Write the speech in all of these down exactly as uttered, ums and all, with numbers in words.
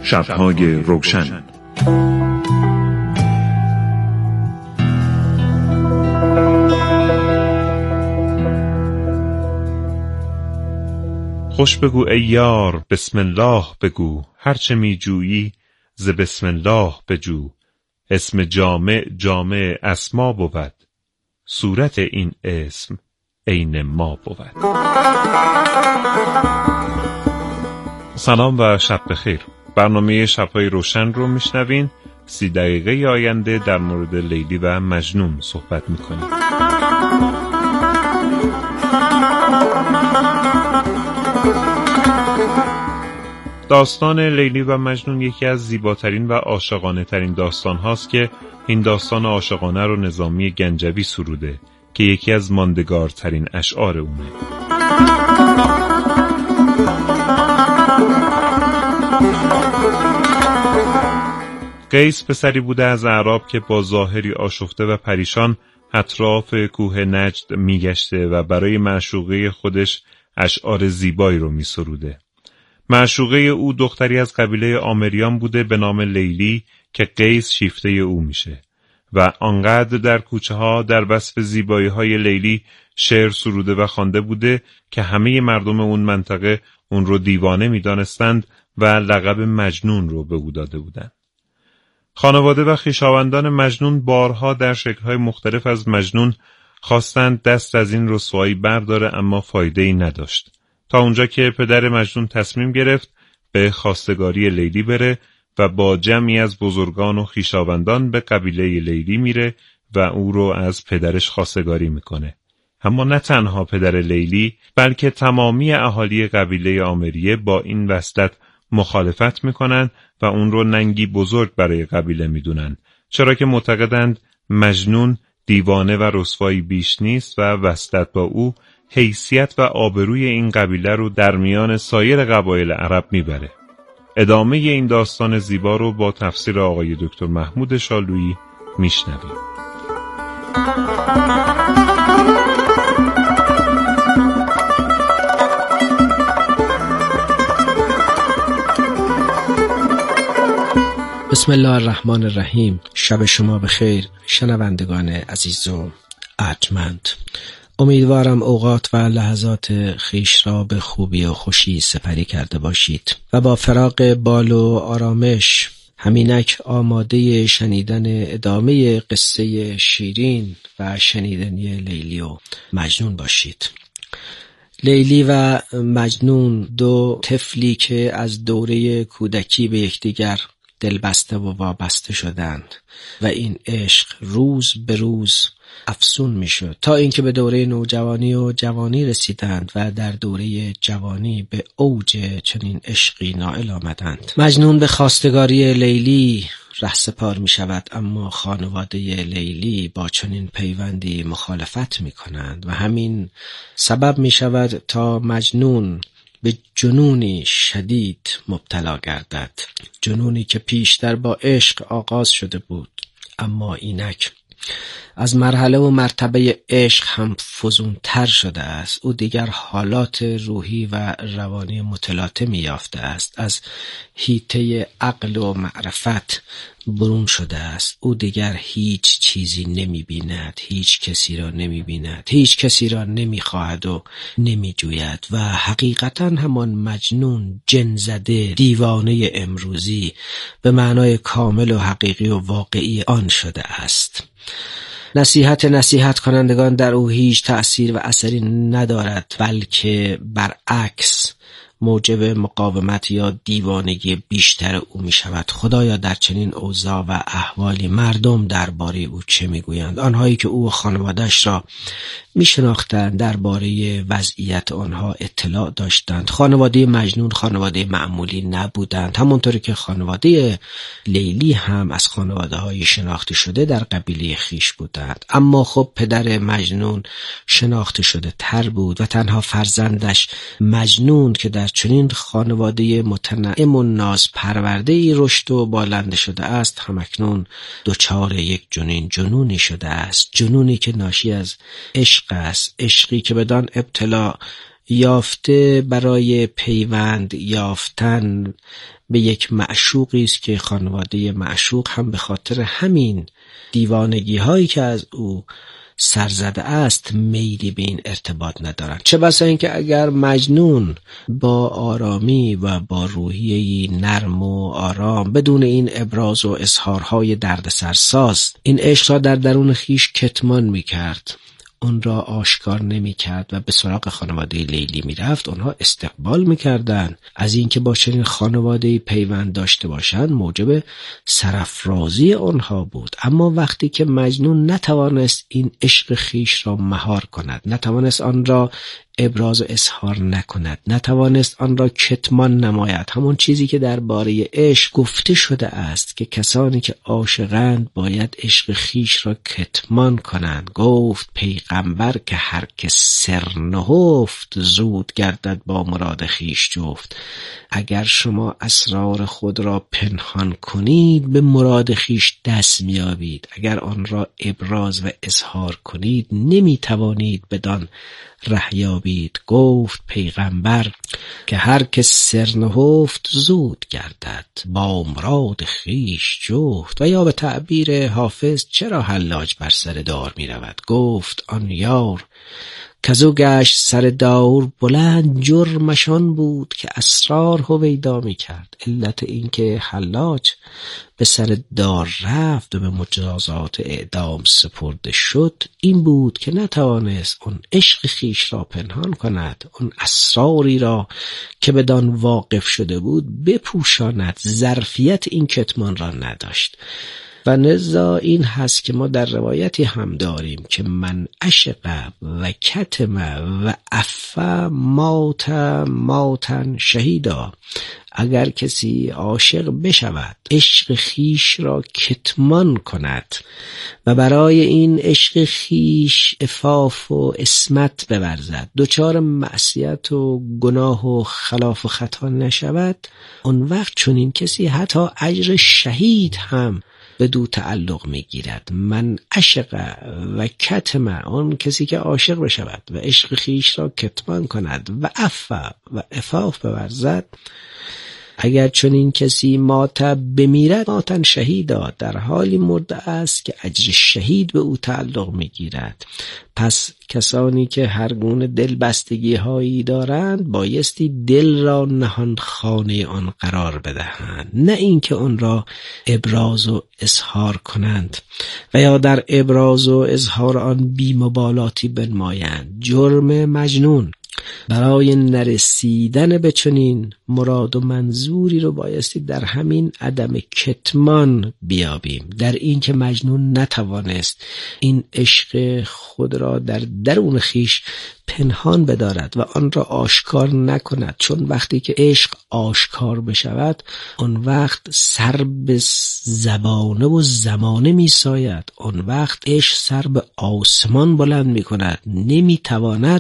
شب‌های روشن. خوش بگو ای یار بسم الله بگو، هرچه می جویی ز بسم الله بجو. اسم جامع جامع اسما بود، صورت این اسم عین ما بود. سلام و شب بخیر. برنامه شب‌های روشن رو میشنوین. سی دقیقه آینده در مورد لیلی و مجنون صحبت میکنیم. داستان لیلی و مجنون یکی از زیباترین و عاشقانه ترین داستان هاست که این داستان عاشقانه رو نظامی گنجوی سروده که یکی از ماندگارترین اشعار اونه. قیس پسری بوده از اعراب که با ظاهری آشفته و پریشان اطراف کوه نجد میگشته و برای معشوقه خودش اشعار زیبایی رو میسروده. معشوقه او دختری از قبیله آمریان بوده به نام لیلی که قیس شیفته او میشه و آنقدر در کوچه ها در وصف زیبایی های لیلی شعر سروده و خوانده بوده که همه مردم اون منطقه اون رو دیوانه میدانستند و لقب مجنون رو به او داده بودند. خانواده و خویشاوندان مجنون بارها در شکل‌های مختلف از مجنون خواستند دست از این رسوایی برداره، اما فایده‌ای نداشت، تا اونجا که پدر مجنون تصمیم گرفت به خواستگاری لیلی بره و با جمعی از بزرگان و خویشاوندان به قبیله لیلی میره و او رو از پدرش خواستگاری میکنه. اما نه تنها پدر لیلی بلکه تمامی اهالی قبیله آمریه با این وصلت مخالفت میکنن و اون رو ننگی بزرگ برای قبیله میدونن، چرا که معتقدند مجنون دیوانه و رسوایی بیش نیست و وصلت با او حیثیت و آبروی این قبیله رو در میان سایر قبایل عرب میبره. ادامه این داستان زیبا رو با تفسیر آقای دکتر محمود شالویی میشنویم. بسم الله الرحمن الرحیم. شب شما بخیر شنوندگان عزیز و ارجمند. امیدوارم اوقات و لحظات خیش را به خوبی و خوشی سپری کرده باشید و با فراغ بال و آرامش همینک آماده شنیدن ادامه قصه شیرین و شنیدنی لیلی و مجنون باشید. لیلی و مجنون دو طفلی که از دوره کودکی به یکدیگر دلبسته و وابسته شدند و این عشق روز به روز افزون می شد تا اینکه به دوره نوجوانی و جوانی رسیدند و در دوره جوانی به اوج چنین عشقی نائل آمدند. مجنون به خواستگاری لیلی رهسپار می شود، اما خانواده لیلی با چنین پیوندی مخالفت می کنند و همین سبب می شود تا مجنون به جنونی شدید مبتلا گردد، جنونی که پیشتر با عشق آغاز شده بود اما اینک از مرحله و مرتبه عشق هم فزونتر شده است. او دیگر حالات روحی و روانی متلاطمی یافته است، از حیطه عقل و معرفت برون شده است. او دیگر هیچ چیزی نمی بیند، هیچ کسی را نمی بیند، هیچ کسی را نمی خواهد و نمی جوید و حقیقتا همان مجنون جن زده دیوانه امروزی به معنای کامل و حقیقی و واقعی آن شده است. نصیحت نصیحت کنندگان در او هیچ تأثیر و اثری ندارد، بلکه برعکس موجب مقاومت یا دیوانگی بیشتر او می شود. خدایا در چنین اوضاع و احوالی مردم درباره او چه می گویند؟ آنهایی که او و خانواده‌اش را می شناختند درباره وضعیت آنها اطلاع داشتند. خانواده مجنون خانواده معمولی نبودند، همونطوری که خانواده لیلی هم از خانواده های شناخته شده در قبیله خیش بودند. اما خب پدر مجنون شناخته شده تر بود و تنها فرزندش مجنون که در چنین خانواده متنعم و ناز پرورده ای رشد و بالنده شده است همکنون دچار یک جنین جنونی شده است، جنونی که ناشی از عشق است، عشقی که بدان ابتلا یافته برای پیوند یافتن به یک معشوقی است که خانواده معشوق هم به خاطر همین دیوانگی هایی که از او سرزده است میلی به این ارتباط ندارند. چه بسا اینکه اگر مجنون با آرامی و با روحیه‌ای نرم و آرام بدون این ابراز و اظهارهای دردسرساز این عشق را در درون خیش کتمان می‌کرد، اون را آشکار نمی کرد و به سراغ خانواده لیلی می رفت، اونها استقبال می کردن از اینکه با چنین خانواده پیوند داشته باشند موجب سرافرازی اونها بود. اما وقتی که مجنون نتوانست این عشق خیش را مهار کند، نتوانست آن را ابراز و اظهار نکند، نتوانست آن را کتمان نماید، همون چیزی که درباره عشق گفته شده است که کسانی که عاشقند باید عشق خیش را کتمان کنند. گفت پیغمبر که هر که سر نهفت زود گردد با مراد خیش جفت. اگر شما اسرار خود را پنهان کنید به مراد خیش دست میابید، اگر آن را ابراز و اظهار کنید نمیتوانید بدان ره یابید. گفت پیغمبر که هر که سر نهفت زود گردد با مراد خیش جفت. و یا به تعبیر حافظ چرا حلاج بر سر دار می رود؟ گفت آن یار کزو گشت سر دار بلند، جرمشان بود که اسرار هویدا می کرد. علت این که حلاج به سر دار رفت و به مجازات اعدام سپرده شد این بود که نتوانست اون عشق خیش را پنهان کند، اون اسراری را که بدان واقف شده بود بپوشاند. ظرفیت این کتمان را نداشت و نزا این هست که ما در روایتی هم داریم که من عشق و کتم و عفا مات ماتن شهیدا. اگر کسی عاشق بشود عشق خیش را کتمان کند و برای این عشق خیش عفاف و عصمت بورزد، دچار معصیت و گناه و خلاف و خطا نشود، اون وقت چون این کسی حتی اجر شهید هم به دو تعلق میگیرد. من عشق و کتم، اون کسی که عاشق بشود و عشق خیش را کتمان کند و عفا و عفاف بورزد، اگر چون این کسی مات بمیرد ماتن شهیدا، در حالی مرده است که اجر شهید به او تعلق میگیرد. پس کسانی که هر گونه دل بستگی هایی دارند بایستی دل را نهان خانه آن قرار بدهند، نه اینکه آن را ابراز و اظهار کنند و یا در ابراز و اظهار آن بی‌مبالاتی بنمایند. جرم مجنون برای نرسیدن به چنین مراد و منظوری رو بایستی در همین عدم کتمان بیابیم، در این که مجنون نتوانست این عشق خود را در درون خیش پنهان بدارد و آن را آشکار نکند، چون وقتی که عشق آشکار بشود آن وقت سر به زبانه و زمانه می ساید، آن وقت عشق سر به آسمان بلند می کند، نمی تواند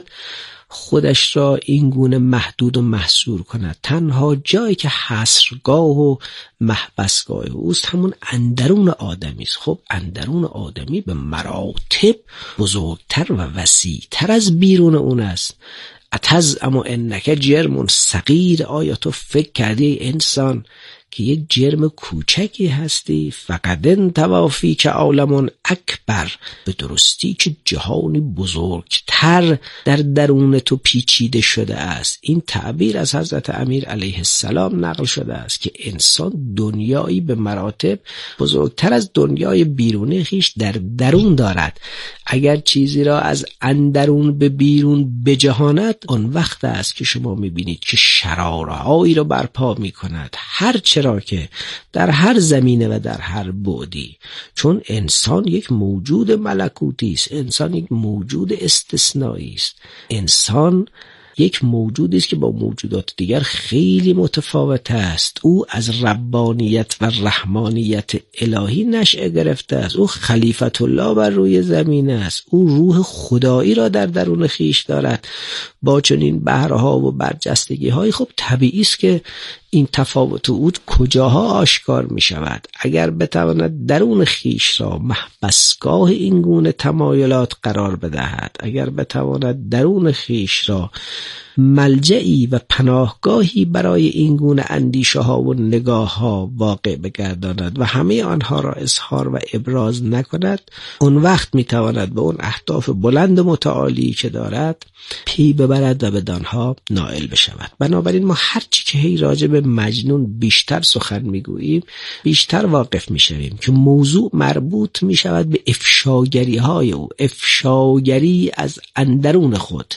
خودش را این گونه محدود و محصور کند. تنها جایی که حصرگاه و محبسگاه اوست همون اندرون آدمی است. خب اندرون آدمی به مراتب بزرگتر و وسیعتر از بیرون اون است. اتزعم انک جرم صغیر، آیا تو فکر کردی انسان که یک جرم کوچکی هستی؟ فقد انتوافی که عالم اکبر، به درستی که جهانی بزرگتر در درون تو پیچیده شده است. این تعبیر از حضرت امیر علیه السلام نقل شده است که انسان دنیایی به مراتب بزرگتر از دنیای بیرونی خیش در درون دارد. اگر چیزی را از اندرون به بیرون بجهاند آن وقت است که شما میبینید که شرارهایی را برپا میکند، هر چرا که در هر زمینه و در هر بعدی. چون انسان یک موجود ملکوتی است، انسان یک موجود استثنایی است، انسان یک موجودی است که با موجودات دیگر خیلی متفاوت است. او از ربانیت و رحمانیت الهی نشأه گرفته است، او خلیفت الله بر روی زمین است، او روح خدایی را در درون خیش دارد. با چنین بهرها و برجستگی های خب طبیعی است که این تفاوت او کجاها آشکار می شود. اگر بتواند درون خیش را محبسگاه این گونه تمایلات قرار بدهد، اگر بتواند درون خیش را ملجئی و پناهگاهی برای این گونه اندیشه ها و نگاه ها واقع بگرداند و همه آنها را اظهار و ابراز نکند، اون وقت میتواند به اون اهداف بلند متعالی که دارد پی ببرد و بدانها نائل بشود. بنابراین ما هرچی که هی راجع به مجنون بیشتر سخن میگوییم بیشتر واقف میشویم که موضوع مربوط میشود به افشاگری های او، افشاگری از اندرون خود،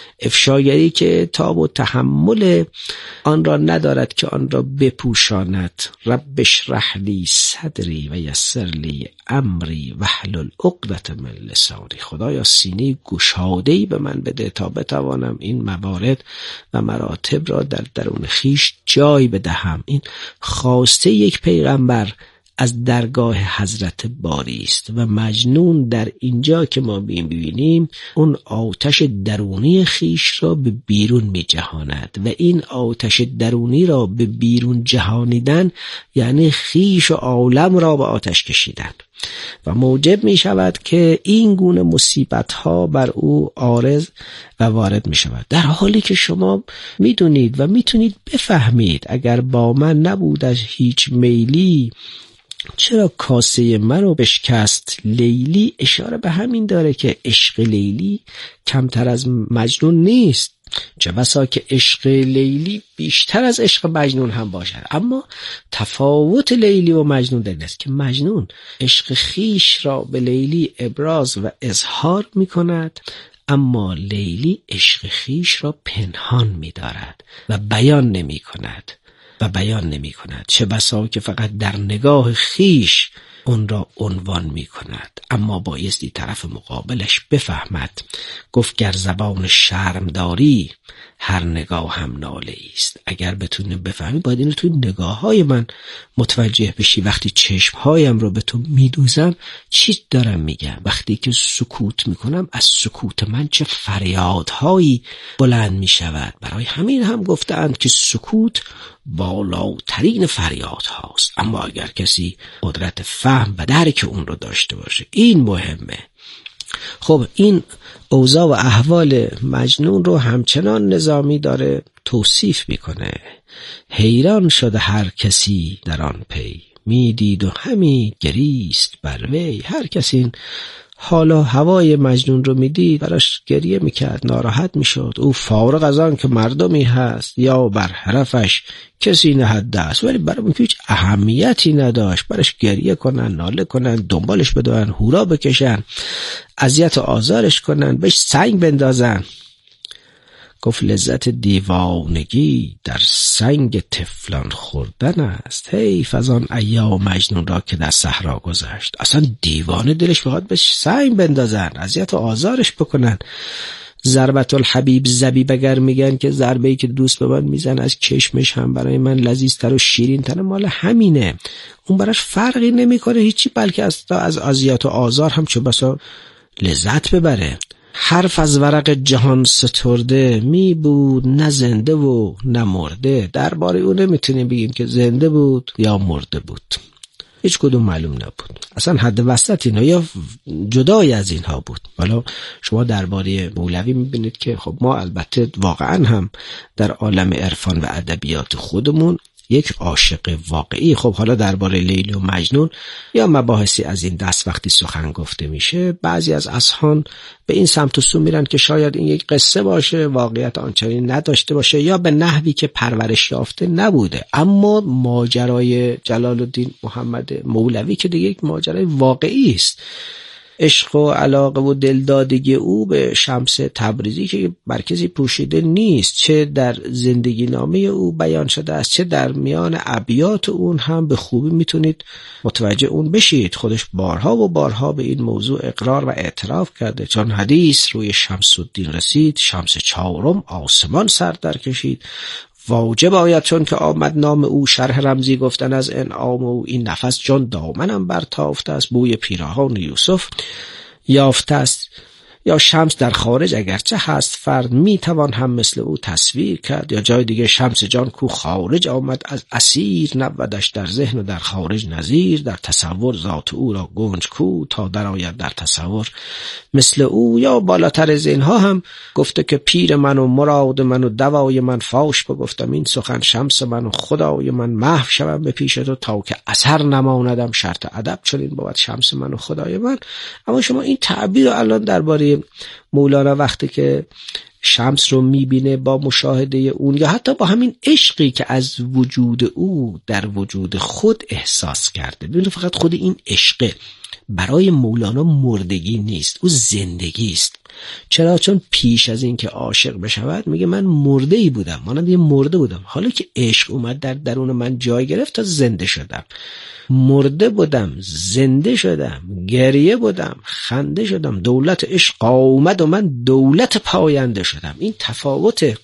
افشاگری که تاب و تحمل آن را ندارد که آن را بپوشاند. رب اشرح لی صدری و یسر لی امری واحلل عقدة من لسانی. خدایا سینه گشاده‌ای به من بده تا بتوانم این موارد و مراتب را در درون خیش جای بدهم. این خواسته یک پیغمبر از درگاه حضرت باری است و مجنون در اینجا که ما ببینیم اون آتش درونی خیش را به بیرون می جهاند و این آتش درونی را به بیرون جهانیدن یعنی خیش و عالم را به آتش کشیدن و موجب می شود که این گونه مصیبت ها بر او عارض و وارد می شود، در حالی که شما می دونید و می تونید بفهمید اگر با من نبود از هیچ میلی چرا کاسه منو بشکست لیلی. اشاره به همین داره که عشق لیلی کمتر از مجنون نیست، چه بسا که عشق لیلی بیشتر از عشق مجنون هم باشد. اما تفاوت لیلی و مجنون در این است که مجنون عشق خیش را به لیلی ابراز و اظهار می کند، اما لیلی عشق خیش را پنهان می دارد و بیان نمی کند و بیان نمی کند، چه بسا که فقط در نگاه خیش اون را عنوان می کند، اما بایستی طرف مقابلش بفهمد. گفت گر زبان شرم داری هر نگاه هم ناله است. اگر بتونی بفهمی باید اینو توی نگاه های من متوجه بشی. وقتی چشم هایم رو به تو میدوزم چی دارم میگم؟ وقتی که سکوت میکنم از سکوت من چه فریادهایی بلند میشود. برای همین هم گفتند که سکوت بالاترین فریاد هاست. اما اگر کسی قدرت فهم و درک اون رو داشته باشه این مهمه. خب این اوضاع و احوال مجنون رو همچنان نظامی داره توصیف میکنه. حیران شده هر کسی در آن پی، میدید و همی گریست بر وی. هر کسی این حالا هوای مجنون رو میدید براش گریه میکرد، ناراحت میشد. او فارغ از آن که مردمی هست یا بر حرفش کسی نهد دست، ولی برای اون که هیچ اهمیتی نداشت براش گریه کنن، ناله کنن، دنبالش بدون، هورا بکشن، اذیت و آزارش کنن، بهش سنگ بندازن. گفت لذت دیوانگی در سنگ طفلان خوردن است. حیف از آن ایام مجنون را که در صحرا گذشت. اصلا دیوانه دلش بخواد بهش سنگ بندازن، اذیت و آزارش بکنن. ضربت الحبیب زبیب اگر میگن که ضربه‌ای که دوست به من میزن از چشمش هم برای من لذیذتر و شیرین‌تر، مال همینه. اون براش فرقی نمیکنه هیچی، بلکه از از اذیت و آزار هم چه بسا لذت ببره. حرف از ورق جهان سترده می بود نه زنده و نه مرده. درباره او نمیتونیم بگیم که زنده بود یا مرده بود، هیچ کدوم معلوم نبود. اصلا حد وسط اینا یا جدای از اینها بود. حالا شما درباره مولوی میبینید که خب ما البته واقعا هم در عالم عرفان و ادبیات خودمون یک عاشق واقعی. خب حالا درباره لیلی و مجنون یا مباحثی از این دست وقتی سخن گفته میشه، بعضی از اذهان به این سمت و سو میرن که شاید این یک قصه باشه، واقعیت آنچنین نداشته باشه یا به نحوی که پرورش یافته نبوده. اما ماجرای جلال الدین محمد مولوی که دیگه یک ماجرای واقعی است. عشق و علاقه و دلدادگی او به شمس تبریزی که مرکزی پوشیده نیست، چه در زندگی نامه او بیان شده است، چه در میان ابیات اون هم به خوبی میتونید متوجه اون بشید. خودش بارها و بارها به این موضوع اقرار و اعتراف کرده. چون حدیث روی شمس الدین رسید، شمس چهارم آسمان سر در کشید. واجب آید چون که آمد نام او، شرح رمزی گفتن از انعام او. این نفس چون دامنم برتافته است، بوی پیراهان یوسف یافته است. یا شمس در خارج اگرچه هست فرد میتوان هم مثل او تصویر کرد. یا جای دیگه شمس جان کو خارج آمد از اسیر، نبودش در ذهن و در خارج نظیر. در تصور ذات او را گنج کو، تا در آید در تصور مثل او. یا بالاتر از اینها هم گفته که پیر من و مراد من و دوای من فاش بگفتم، این سخن شمس من و خدای من محو شوم به پیش تو، تا که اثر نماندم شرط ادب چنین بود شمس من و خدای من. اما شما این تعبیر رو الان درباره مولانا وقتی که شمس رو میبینه با مشاهده اون، یا حتی با همین عشقی که از وجود او در وجود خود احساس کرده، ببینید فقط خود این عشقه برای مولانا مردگی نیست، او زندگی است. چرا؟ چون پیش از این که عاشق بشود میگه من مرده‌ای بودم، مانند یه مرده بودم، حالا که عشق اومد در درون من جای گرفت تا زنده شدم. مرده بودم، زنده شدم، گریه بودم، خنده شدم، دولت عشق آمد و من دولت پاینده شدم. این تفاوت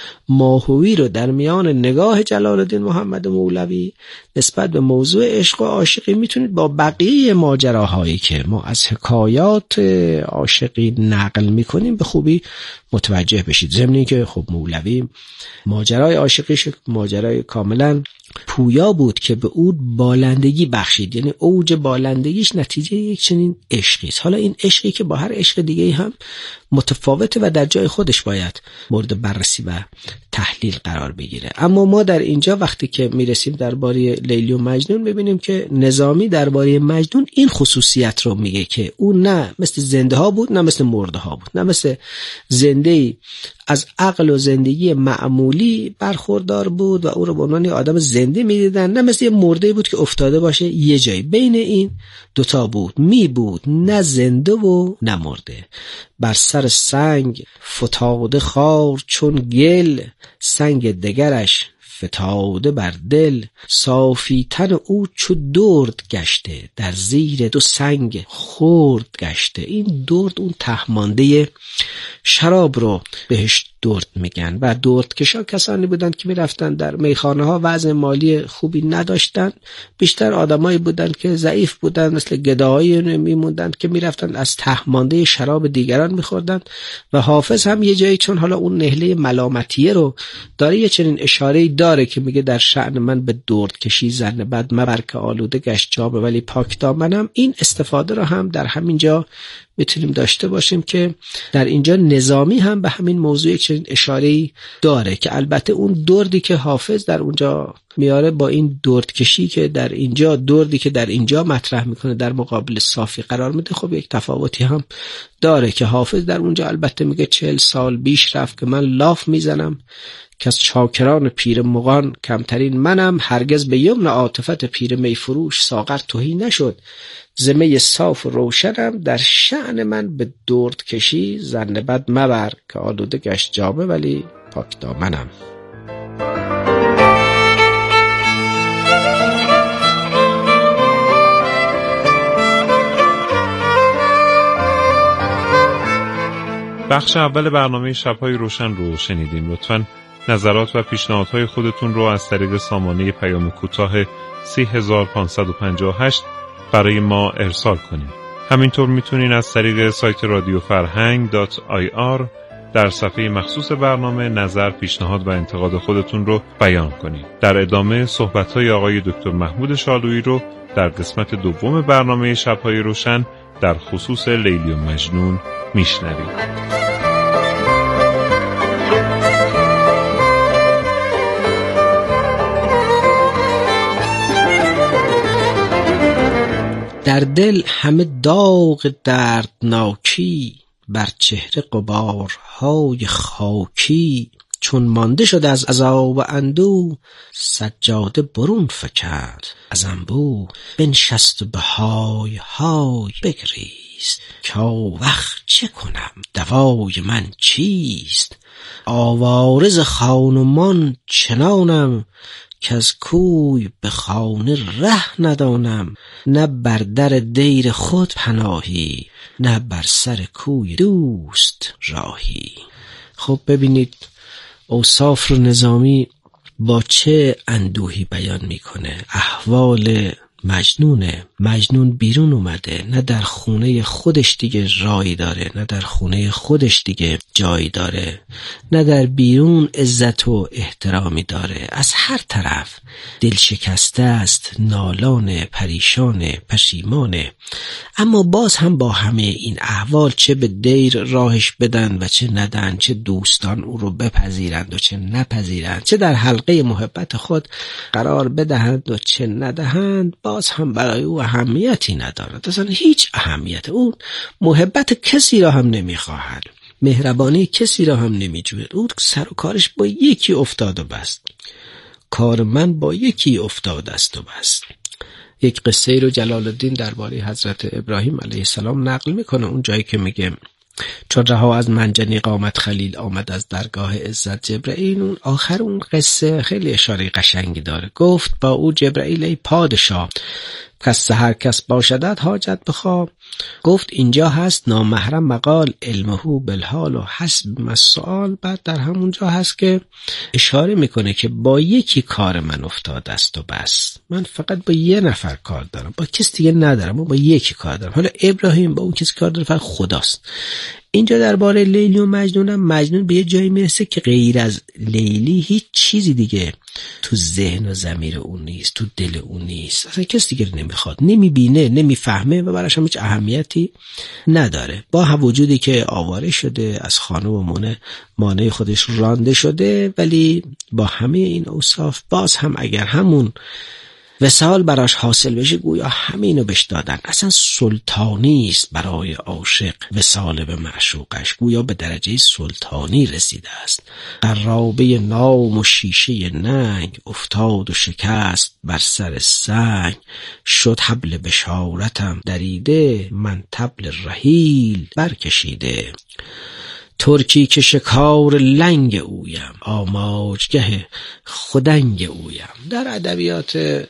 ماهوی رو در میان نگاه جلال الدین محمد مولوی نسبت به موضوع عشق و عاشقی میتونید با بقیه ماجراهایی که ما از حکایات عاشقی نقل میکنیم به خوبی متوجه بشید. ضمن اینکه خب مولوی ماجرای عاشقیش ماجرای کاملا پویا بود که به او بالندگی بخشید، یعنی اوج بالندگیش نتیجه یک چنین عشقی است. حالا این عشقی که با هر عشق دیگه هم متفاوته و در جای خودش باید مورد بررسی و تحلیل قرار بگیره. اما ما در اینجا وقتی که میرسیم درباره لیلی و مجنون ببینیم که نظامی درباره مجنون این خصوصیت رو میگه که او نه مثل زنده ها بود نه مثل مرده ها بود، نه مثل زنده از عقل و زندگی معمولی برخوردار بود و او رو به عنوان آدم زنده میدیدن، نه مثل یه مرده بود که افتاده باشه یه جایی. بین این دوتا بود، می بود نه زنده و نه مرده. بر سر سنگ فتاده خار چون گل، سنگ دگرش فتاده بر دل. صافی تن او چو درد گشته، در زیر دو سنگ خورد گشته. این درد اون تهمانده شراب رو بهش درد میگن و دردکشا کسانی بودند که میرفتن در میخانه ها وضع مالی خوبی نداشتن، بیشتر آدمایی بودند که ضعیف بودند، مثل گداهایی میموندند که میرفتن از تهمانده شراب دیگران میخوردند. و حافظ هم یه جایی چون حالا اون نهله ملامتیه رو داره یه چنین اشاره‌ای داره که میگه در شأن من به دردکشی زن بد مبر که آلوده گشت جامه ولی پاک دامنم. این استفاده رو هم در همین جا میتونیم داشته باشیم که در اینجا نظامی هم به همین موضوع چنین اشاره‌ای داره که البته اون دردی که حافظ در اونجا میاره با این دردکشی که در اینجا دردی که در اینجا مطرح میکنه در مقابل صافی قرار میده، خب یک تفاوتی هم داره که حافظ در اونجا البته میگه چهل سال بیش رفت که من لاف میزنم، که از چاکران پیر مغان کمترین منم. هرگز به یمن عاطفت پیر میفروش ساغر تهی نشد، زمه صاف و روشنم در شأن من به درد کشی زن بد مبر که آلوده گشت جامه ولی پاک دامنم. بخش اول برنامه شب‌های روشن رو شنیدیم. لطفاً نظرات و پیشنهادهای خودتون رو از طریق سامانه پیام کوتاه سه هزار و پانصد و پنجاه و هشت برای ما ارسال کنید. همینطور میتونین از طریق سایت رادیو فرهنگ دات آی آر در صفحه مخصوص برنامه نظر، پیشنهاد و انتقاد خودتون رو بیان کنید. در ادامه صحبت‌های آقای دکتر محمود شالویی رو در قسمت دوم برنامه شب‌های روشن در خصوص لیلی و مجنون میشنوید. در دل همه داغ دردناکی، بر چهره غبارهای خاکی. چون مانده شد از عذاب و اندوه، سجاده برون فکند از انبوه. بنشست و به های های بگریست، که وقت چه کنم دوای من چیست. آوارز خانمان چنانم، که از کوی به خانه ره ندانم. نه بر در دیر خود پناهی، نه بر سر کوی دوست راهی. خب ببینید اوصاف رو نظامی با چه اندوهی بیان میکنه. احوال مجنونه. مجنون بیرون اومده، نه در خونه خودش دیگه رایی داره، نه در خونه خودش دیگه جایی داره، نه در بیرون عزت و احترامی داره. از هر طرف دل شکسته است، نالانه، پریشانه، پشیمانه. اما باز هم با همه این احوال چه به دیر راهش بدن و چه ندن، چه دوستان او رو بپذیرند و چه نپذیرند، چه در حلقه محبت خود قرار بدهند و چه ندهند، باز هم برای او اهمیتی ندارد. اصلا هیچ اهمیت. او محبت کسی را هم نمیخواهد، مهربانی کسی را هم نمیجوید. او سر و کارش با یکی افتاد و بس. کار من با یکی افتاد است و بس. یک قصه رو جلال الدین درباره حضرت ابراهیم علیه السلام نقل میکنه، اون جایی که میگه چون رها از منجنیق آمد خلیل، آمد از درگاه عزت جبرئیل. اون آخر اون قصه خیلی اشاره قشنگی داره. گفت با او جبرئیل ای پادشاه، کس هر کس باشدت حاجت بخواه. گفت اینجا هست نامحرم مقال، علمهو بالحال و حسب مسئال. بعد در همون جا هست که اشاره میکنه که با یکی کار من افتاد است و بس. من فقط با یه نفر کار دارم، با کسی دیگه ندارم، من با یکی کار دارم. حالا ابراهیم با اون کسی کار داره، فقط خداست. اینجا درباره لیلی و مجنونم، مجنون به یه جایی میرسه که غیر از لیلی هیچ چیزی دیگه تو ذهن و ضمیر اون نیست، تو دل اون نیست. اصلا کسی دیگه نمیخواد، نمیبینه، نمیفهمه و براش هم هیچ اهمیتی نداره. با وجودی که آواره شده، از خانه و مانع مانع خودش رانده شده، ولی با همه این اوصاف باز هم اگر همون وصال براش حاصل بشه، گویا همینو بهش دادن. اصلا سلطانی است برای عاشق وصال به معشوقش، گویا به درجه سلطانی رسیده است. قرابه نام و شیشه ننگ، افتاد و شکست بر سر سنگ. شد حبل بشارتم دریده، من طبل رحیل برکشیده. ترکی که شکار لنگ اویم، آماجگه خدنگ اویم. در ادبیات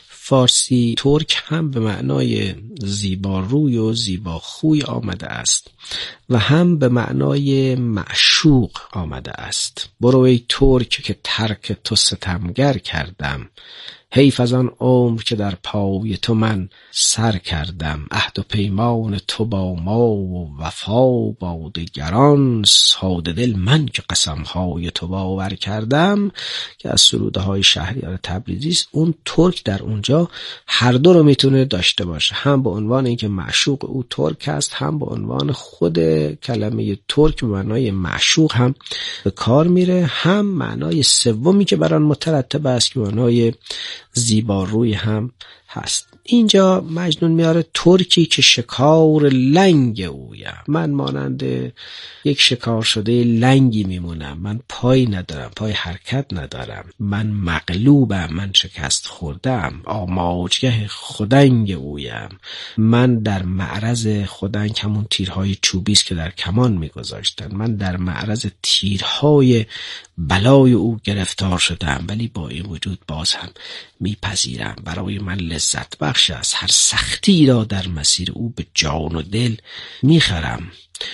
فارسی ترک هم به معنای زیباروی و زیباخوی آمده است و هم به معنای معشوق آمده است. برو ای ترک که ترک تو ستمگر کردم، حیف از آن عمر که در پای تو من سر کردم. عهد و پیمان تو با ما و وفا با دگران، ساده دل من که قسمهای تو باور کردم، که از سروده های شهریار تبریزی است. اون ترک در اونجا هر دو رو میتونه داشته باشه، هم به عنوان اینکه معشوق او ترک است، هم به عنوان خود کلمه ترک به معنای معشوق هم به کار میره، هم معنای سومی که بر آن مترتب است که معنای زیباروی هم هست. اینجا مجنون میاره ترکی که شکار لنگ اویم، من مانند یک شکار شده لنگی میمونم، من پای ندارم، پای حرکت ندارم، من مغلوبم، من شکست خوردم. آماجگه خدنگ اویم، من در معرض خدنگ، همون تیرهای چوبیست که در کمان میگذاشتن، من در معرض تیرهای بلای او گرفتار شدم، ولی با این وجود باز هم میپذیرم. برای من لذت بخش است، هر سختی را در مسیر او به جان و دل میخرم.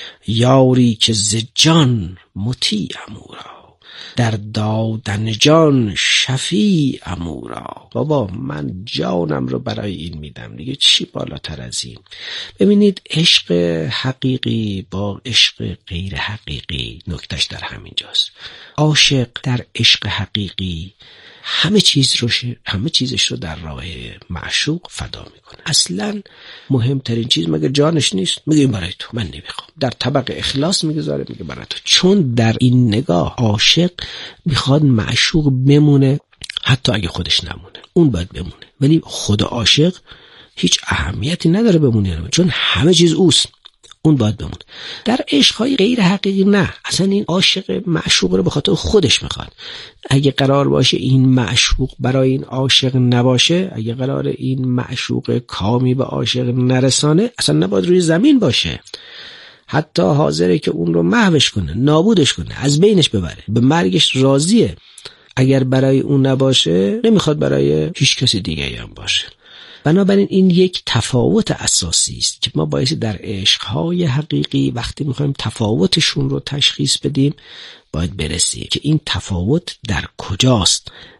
یاری که ز جان مطیعم او را، در دادن جان شفیعم او را. بابا من جانم رو برای این میدم، دیگه چی بالاتر از این؟ ببینید عشق حقیقی با عشق غیر حقیقی نکتهش در همین جاست. عاشق در عشق حقیقی همه چیز رو همه چیزش رو در راه معشوق فدا میکنه. اصلا مهمترین چیز مگه جانش نیست؟ میگه این برای تو، من نمیخوام. در طبق اخلاص میگذاره، میگه برای تو. چون در این نگاه عاشق میخواد معشوق بمونه، حتی اگه خودش نمونه اون باید بمونه، ولی خود عاشق هیچ اهمیتی نداره بمونه، چون همه چیز اوست، اون باید بمونه. در عشقهای غیر حقیقی نه، اصلا این عاشق معشوق رو به خاطر خودش میخواد. اگه قرار باشه این معشوق برای این عاشق نباشه، اگه قرار این معشوق کامی به عاشق نرسانه، اصلا نباید روی زمین باشه. حتی حاضره که اون رو محوش کنه، نابودش کنه، از بینش ببره، به مرگش راضیه. اگر برای اون نباشه نمیخواد برای هیچ کسی دیگه هم باشه. بنابراین این یک تفاوت اساسی است که ما باید در عشقهای حقیقی وقتی میخوایم تفاوتشون رو تشخیص بدیم باید برسیم که این تفاوت در کجاست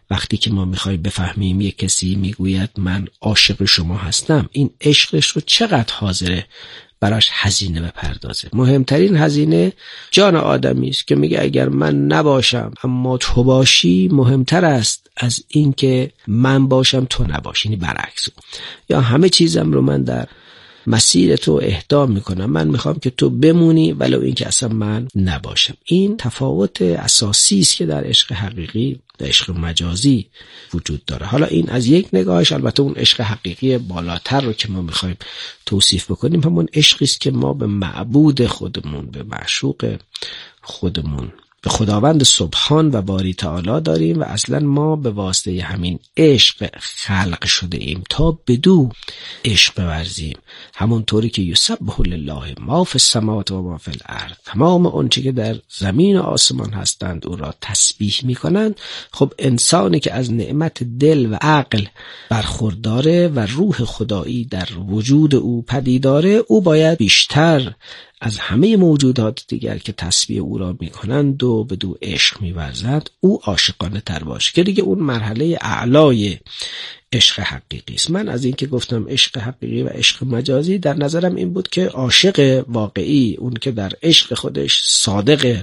وقتی که ما میخوایم بفهمیم یک کسی میگوید من عاشق شما هستم، این عشقش رو چقدر حاضره براش هزینه بپردازه. مهمترین هزینه جان آدمی است که میگه اگر من نباشم اما تو باشی مهمتر است از این که من باشم تو نباشی، یعنی برعکس. یا همه چیزم رو من در مسیر تو اهدا میکنم، من میخوام که تو بمونی ولو این که اصلا من نباشم. این تفاوت اساسی است که در عشق حقیقی در عشق مجازی وجود داره. حالا این از یک نگاهش، البته اون عشق حقیقی بالاتر رو که ما میخوایم توصیف بکنیم همون عشقی است که ما به معبود خودمون، به معشوق خودمون، به خداوند سبحان و باری تعالی داریم و اصلا ما به واسطه همین عشق خلق شده ایم تا بدو عشق بورزیم. همونطوری که یسبح لله ما فی السماوات و ما فی الارض، تمام اونچه که در زمین و آسمان هستند او را تسبیح میکنند. خب انسانی که از نعمت دل و عقل برخورداره و روح خدایی در وجود او پدیداره، او باید بیشتر از همه موجودات دیگر که تسبیح او را میکنند و به دو عشق میورزند او عاشقانه تر باشه، که دیگه اون مرحله اعلای عشق حقیقی است. من از این که گفتم عشق حقیقی و عشق مجازی، در نظرم این بود که عاشق واقعی، اون که در عشق خودش صادق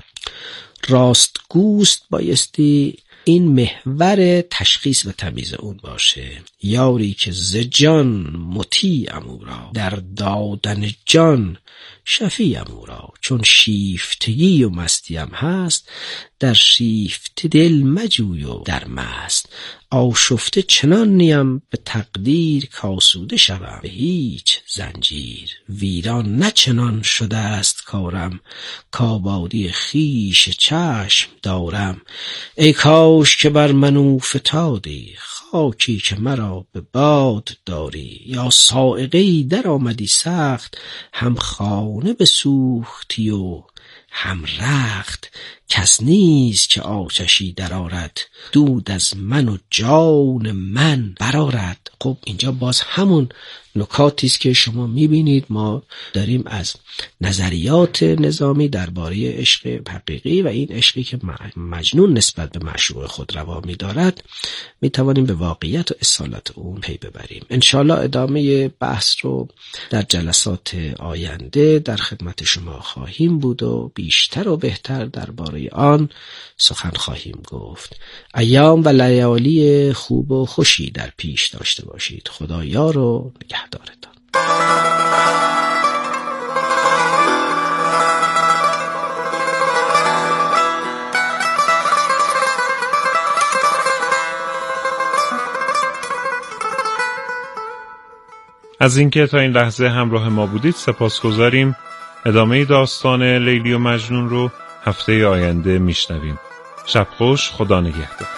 راستگوست، بایستی این محور تشخیص و تمیز اون باشه. یاری که ز جان مطیعم او را، در دادن جان شفیعم او را. چون شیفتگی و مستیم هست، در شیفت دل مجوی و در مست. آشفته چنان نیم به تقدیر، کاسوده شوم به هیچ زنجیر. ویران نه چنان شده است کارم، کآبادی خویش چشم دارم. ای کاش که بر من فتادی، خاکی که مرا به باد داری. یا صاعقه‌ای در آمدی سخت، هم خانه بسوختی و هم رخت. کس نیست که آتشی در آرد، دود از من و جان من برآرد. خب اینجا باز همون نکاتی است که شما میبینید ما داریم از نظریات نظامی درباره عشق حقیقی و این عشقی که مجنون نسبت به معشوق خود روا می‌دارد میتوانیم به واقعیت و اصالت اون پی ببریم. انشالله ادامه بحث رو در جلسات آینده در خدمت شما خواهیم بود و بیشتر و بهتر درباره آن سخن خواهیم گفت. ایام و لیالی خوب و خوشی در پیش داشته باشید. خدا یار و نگهدارتان. از اینکه تا این لحظه همراه ما بودید سپاسگزاریم. ادامه داستان لیلی و مجنون رو هفته آینده میشنویم. شب خوش، خدا نگهدار.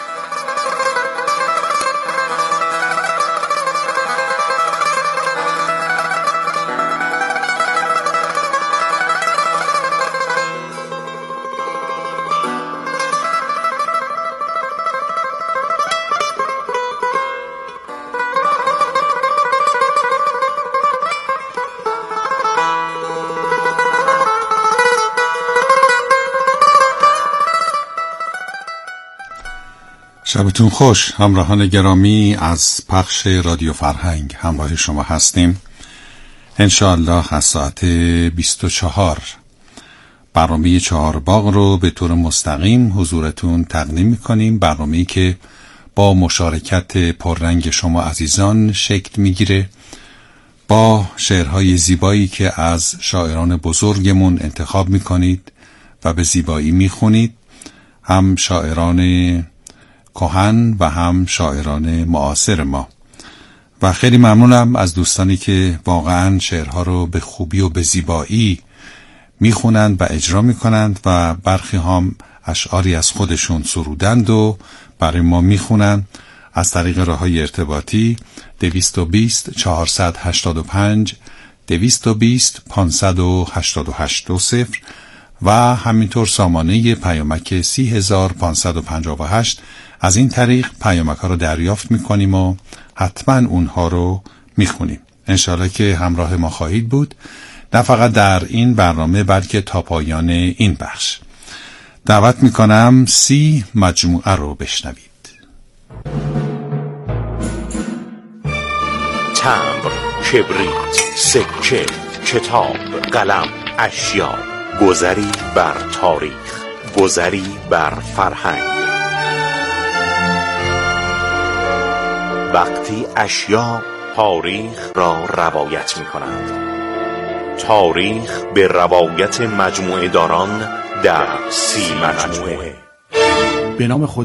شبتون خوش همراهان گرامی. از پخش رادیو فرهنگ همراه شما هستیم. انشاءالله از ساعت بیست و چهار برنامه چهار باغ رو به طور مستقیم حضورتون تقدیم میکنیم. برنامه‌ای که با مشارکت پررنگ شما عزیزان شکل میگیره، با شعرهای زیبایی که از شاعران بزرگمون انتخاب میکنید و به زیبایی میخونید، هم شاعران کهن و هم شاعران معاصر ما. و خیلی ممنونم از دوستانی که واقعا شعرها رو به خوبی و به زیبایی میخونند و اجرا میکنند و برخی هم اشعاری از خودشون سرودند و برای ما میخونند. از طریق راههای ارتباطی دویست و بیست چهارصد و هشتاد و پنج دویست و بیست پانصد و هشتاد و هشت دو صفر و همینطور سامانه پیامک سی هزار پانصد و پنجاه و هشت. از این طریق پیامک ها رو دریافت میکنیم و حتما اونها رو میخونیم. انشالله که همراه ما خواهید بود، نه فقط در این برنامه بلکه تا پایان این بخش. دعوت میکنم سی مجموعه رو بشنوید. تمبر، کبریت، سکه، کتاب، قلم، اشیا. گذری بر تاریخ، گذری بر فرهنگ. وقتی اشیا تاریخ را روایت می کنند. تاریخ به روایت مجموعه داران در سی مجموعه. به نام خدا